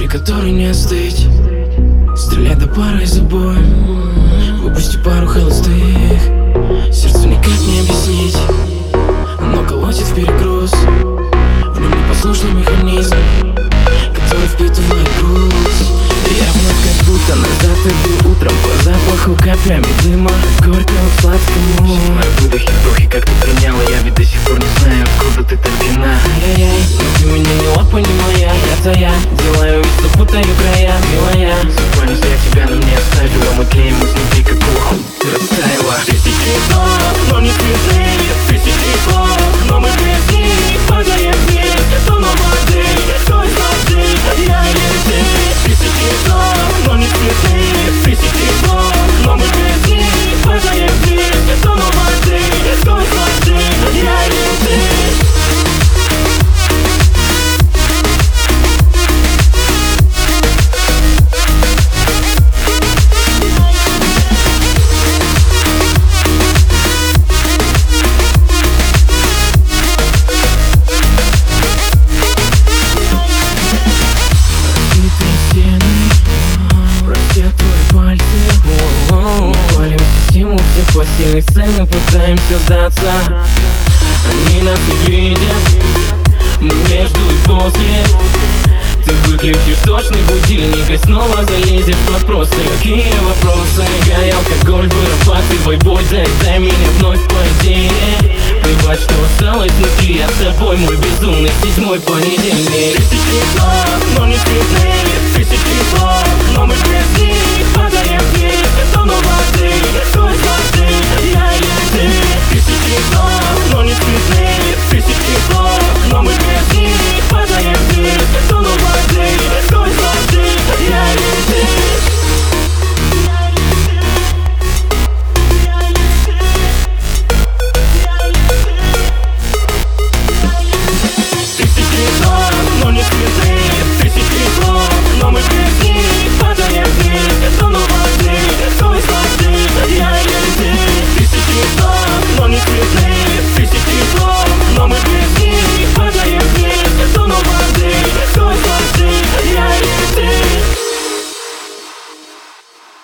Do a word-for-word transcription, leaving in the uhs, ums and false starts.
при которой не остыть. Стреляй до пары за бой, выпусти пару холостых. Сердцу никак не объяснить, оно колотит в перегруз. В нем непослушный механизм, который впитывает груз. И я вновь как будто назад иду утром по запаху каплями дыма, горького к сладкому. Мои выдохи, вдохи, как ты приняла, я ведь до сих пор не знаю, откуда ты так пьяна. Ай-яй-яй, но ты меня не лапа, не моя, я твоя. Делаю вид, что путаю края, милая. Судьба, что я тебя на мне оставила, мы клеим изнутри, как ухо, ты растаяла. Тысячи слов, но не цветные, тысячи слов, но мы близки. Падаем вместе, то на воды, то из воды, я или ты. Тысячи слов, но не цветные, тысячи слов, но мы близки. Падаем вместе, то на воды, то из воды, я или ты. В постельных сценах пытаемся сдаться. Они нас не видят, мы между и после. Ты выключишь точный будильник и снова залезешь в вопросы. Какие вопросы? Гай, алкоголь, вырабатывай боль, дай, дай меня вновь по идее. Плевать, что осталось внутри, я с тобой мой безумный седьмой понедельник. Тысячи слов, но не цветные, тысячи слов, но мы близки.